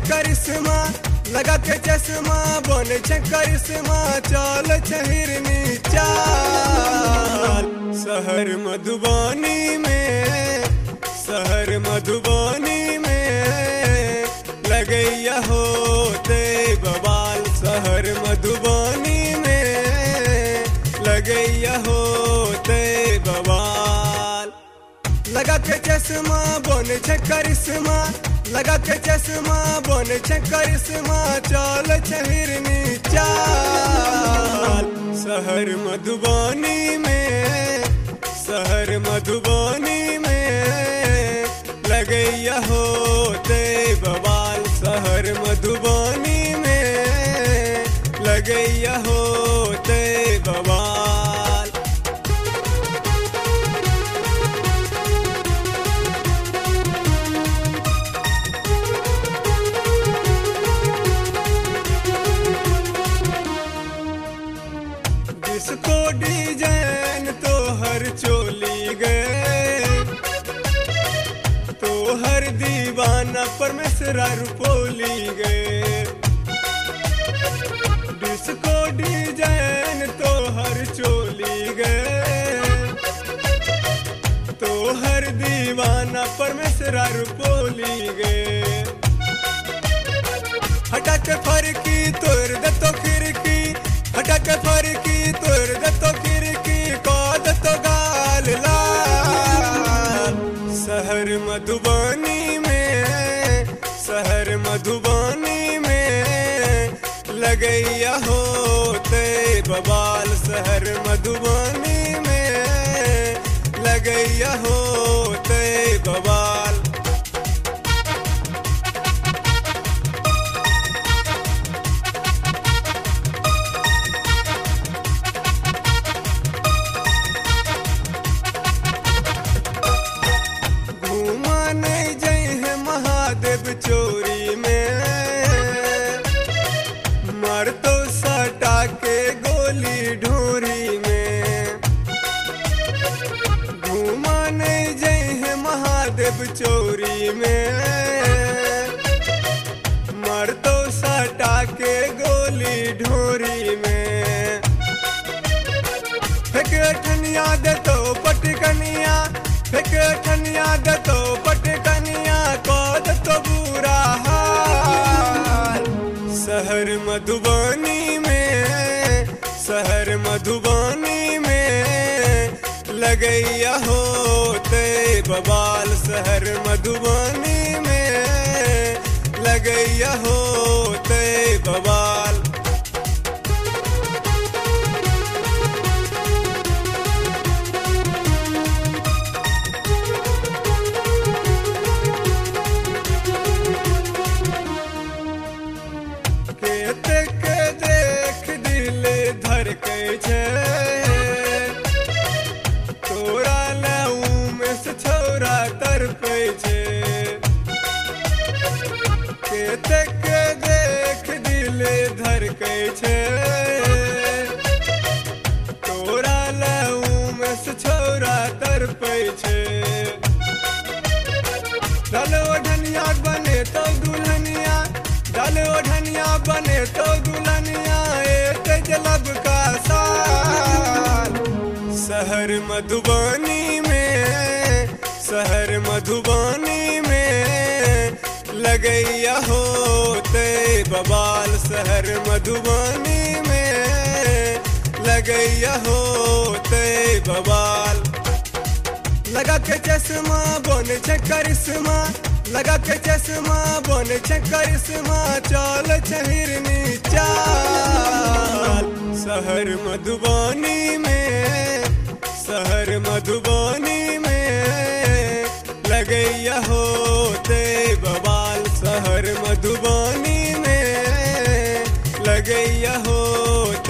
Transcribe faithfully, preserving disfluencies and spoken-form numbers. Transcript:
करिश्मा लगा के चश्मा बने छे करिश्मा चल हिरनी चाल शहर मधुबनी में शहर मधुबनी में लगैया होते बवाल शहर मधुबनी में लगैया होते बवाल लगा के चश्मा बने छे करिश्मा लगा के चश्मा बने छे करिश्मा चल हिरनी चाल शहर मधुबनी में शहर मधुबनी में लगैया होते बवाल शहर मधुबनी में लगैया होते बवाल जिसको डिजाइन तो हर चोली गए तो हर दीवाना परमेश्वरा रुपोली गए जिसको डिजाइन तो हर चोली गए तो हर दीवाना परमेश्वरा रुपोली गए हटा के फरकी तोड़ दे तो खिड़की हटा के फरकी तोड़ दे तो खिड़की कद तो गाल लाल शहर मधुबनी में शहर मधुबनी में लगैया होते बवाल शहर मधुबनी में लगैया होते बवाल चोरी में मर तो सटा के गोली ढोरी में घूमा नहीं जय है महादेव चोरी में मर तो सटा के गोली ढोरी में फेंक ठनिया दे तो पटकनिया फेंक ठनिया दे तो पटकनिया कद तो बुरा हाल शहर मधुबनी में शहर मधुबनी में लगैया होते बवाल शहर मधुबनी में लगैया होते बवाल तोरा लऊ में से छोरा तर पे छे केते के देख दिले धर के छे तोरा लऊ में से छोरा तर पे छे डालो ढनिया बने तो दुल्हनिया डालो ढनिया बने तो दुल्हनिया एक जलब का साल शहर मधुबनी में शहर मधुबनी में लगैया होते बवाल शहर मधुबनी में लगैया होते बवाल लगा के चश्मा बने छे करिश्मा लगा के चश्मा बने छे करिश्मा चल हिरनी चाल शहर मधुबनी में शहर मधुबनी में लगैया होते बवाल शहर मधुबनी में लगैया होते